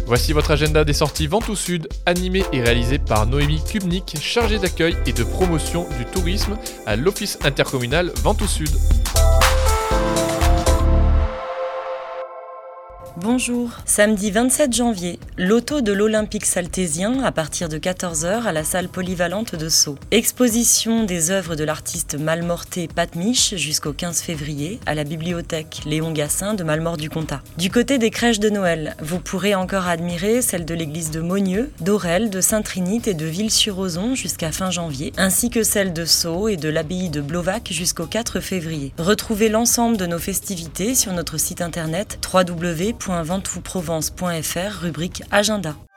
Voici votre agenda des sorties Ventoux Sud, animé et réalisé par Noémie Kubnik, chargée d'accueil et de promotion du tourisme à l'Office intercommunal Ventoux Sud. Bonjour, samedi 27 janvier, loto de l'Olympique saltésien à partir de 14h à la salle polyvalente de Sceaux. Exposition des œuvres de l'artiste malmortais Pat Mich jusqu'au 15 février à la bibliothèque Léon Gassin de Malmort-du-Comtat. Du côté des crèches de Noël, vous pourrez encore admirer celles de l'église de Maugneux, d'Orel, de Saint-Trinite et de Ville-sur-Ozon jusqu'à fin janvier, ainsi que celles de Sceaux et de l'abbaye de Blovac jusqu'au 4 février. Retrouvez l'ensemble de nos festivités sur notre site internet www.ventoutsprovence.fr, rubrique Agenda.